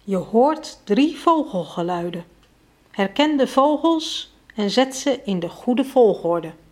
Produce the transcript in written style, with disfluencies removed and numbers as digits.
Je hoort 3 vogelgeluiden. Herken de vogels en zet ze in de goede volgorde.